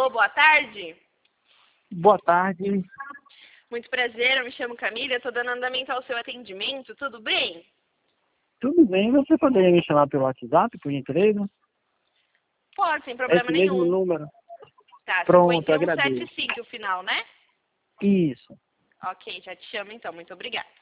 Alô, boa tarde. Boa tarde. Muito prazer, eu me chamo Camila, estou dando andamento ao seu atendimento, tudo bem? Tudo bem, você poderia me chamar pelo WhatsApp, por gentileza? Pode, sem problema Esse mesmo nenhum. número. Tá, Pronto, agradeço. 5175 o final, né? Isso. Ok, já te chamo então, muito obrigada.